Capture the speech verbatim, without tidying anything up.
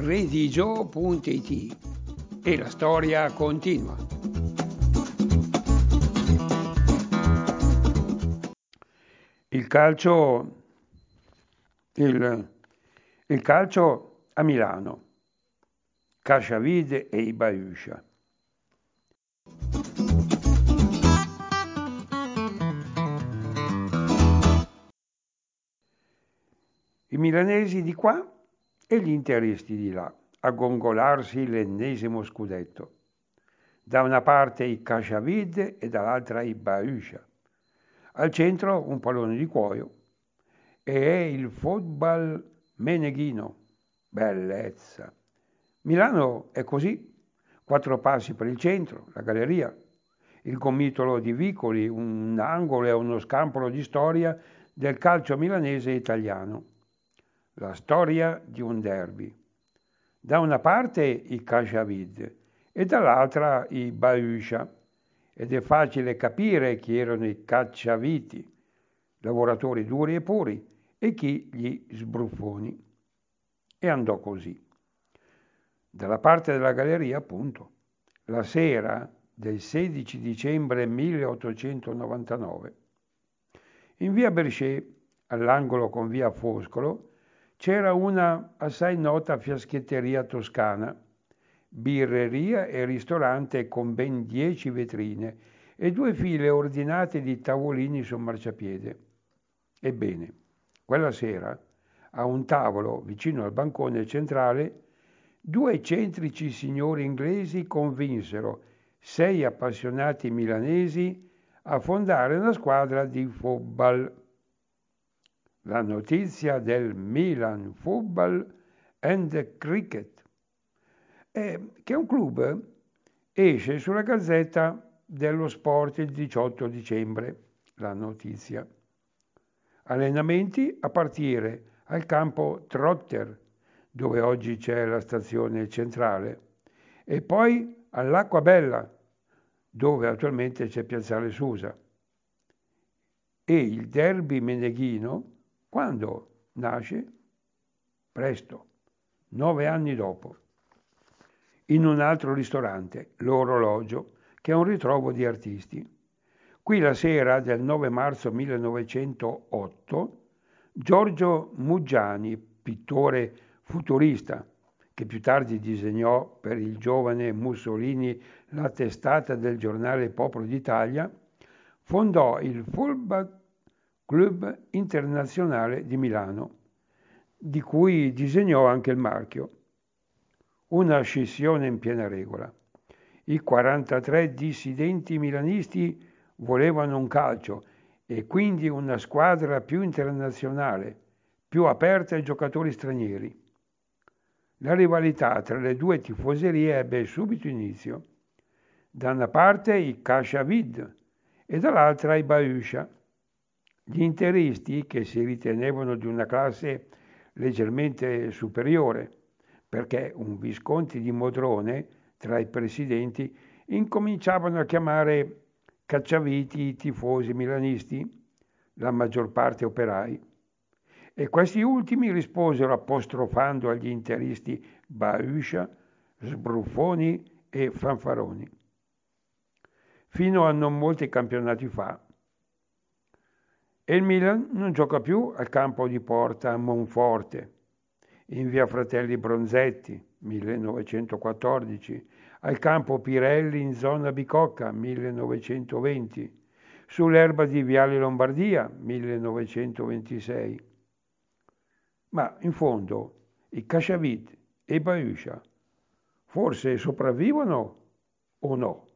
redigio punto it e la storia continua. Il calcio, il, il calcio a Milano, Casciavide e i Baiuscia. I milanesi di qua e gli interisti di là, a gongolarsi l'ennesimo scudetto. Da una parte i Casciavide e dall'altra i Baiuscia. Al centro un pallone di cuoio e è il football meneghino. Bellezza! Milano è così, quattro passi per il centro, la galleria, il gomitolo di vicoli, un angolo e uno scampolo di storia del calcio milanese e italiano. La storia di un derby. Da una parte i Casciavide e dall'altra i Baiuscia, ed è facile capire chi erano i cacciaviti, lavoratori duri e puri, e chi gli sbruffoni. E andò così. Dalla parte della galleria, appunto, la sera del sedici dicembre milleottocentonovantanove, in via Berchet, all'angolo con via Foscolo, c'era una assai nota fiaschetteria toscana, birreria e ristorante con ben dieci vetrine e due file ordinate di tavolini sul marciapiede. Ebbene, quella sera, a un tavolo vicino al bancone centrale, due eccentrici signori inglesi convinsero sei appassionati milanesi a fondare una squadra di football. La notizia del Milan Football and Cricket, eh, che è un club, esce sulla Gazzetta dello Sport il diciotto dicembre, la notizia. Allenamenti a partire al campo Trotter, dove oggi c'è la stazione centrale, e poi all'Acqua Bella, dove attualmente c'è Piazzale Susa. E il derby meneghino, quando nasce? Presto, nove anni dopo, in un altro ristorante, l'Orologio, che è un ritrovo di artisti. Qui la sera del nove marzo millenovecentootto, Giorgio Muggiani, pittore futurista, che più tardi disegnò per il giovane Mussolini la testata del giornale Popolo d'Italia, fondò il Football Club Internazionale di Milano, di cui disegnò anche il marchio. Una scissione in piena regola. I quarantatré dissidenti milanisti volevano un calcio e quindi una squadra più internazionale, più aperta ai giocatori stranieri. La rivalità tra le due tifoserie ebbe subito inizio. Da una parte i Casciavide e dall'altra i Baiuscia. Gli interisti, che si ritenevano di una classe leggermente superiore, perché un Visconti di Modrone, tra i presidenti, incominciavano a chiamare cacciaviti i tifosi milanisti, la maggior parte operai, e questi ultimi risposero apostrofando agli interisti Baiuscia, sbruffoni e fanfaroni. Fino a non molti campionati fa. E il Milan non gioca più al campo di Porta a Monforte, in via Fratelli Bronzetti, millenovecentoquattordici, al campo Pirelli in zona Bicocca, millenovecentoventi, sull'erba di Viale Lombardia, millenovecentoventisei. Ma in fondo i Casciavite e i Baiuscia forse sopravvivono o no?